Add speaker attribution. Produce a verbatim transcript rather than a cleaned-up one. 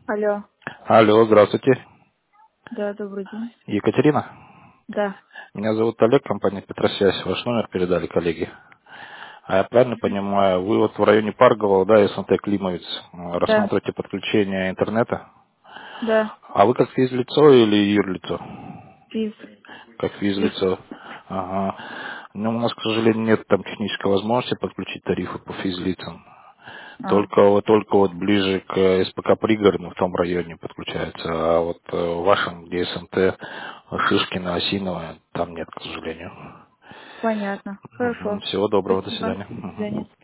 Speaker 1: Алло.
Speaker 2: Алло, здравствуйте.
Speaker 1: Да, добрый день.
Speaker 2: Екатерина?
Speaker 1: Да,
Speaker 2: Меня зовут Олег, компания Петросвязь. Ваш номер передали коллеги. А я правильно понимаю, вы вот в районе Паргова, да, СНТ Климовец, э,
Speaker 1: да,
Speaker 2: рассматриваете подключение интернета?
Speaker 1: да.
Speaker 2: А вы как физлицо или юрлицо?
Speaker 1: Физ.
Speaker 2: Как
Speaker 1: Физ.
Speaker 2: физлицо. Ага. Ну, у нас, к сожалению, нет там технической возможности подключить тарифы по физлицам.
Speaker 1: А,
Speaker 2: Только, вот- только вот ближе к СПК пригородным в том районе подключается, а вот э, в вашем, где СМТ, Шишкина, Осиново, там нет, к сожалению.
Speaker 1: понятно. Хорошо.
Speaker 2: Мгм. Всего доброго, до
Speaker 1: Спасибо.
Speaker 2: свидания.
Speaker 1: До свидания.
Speaker 2: Мгм.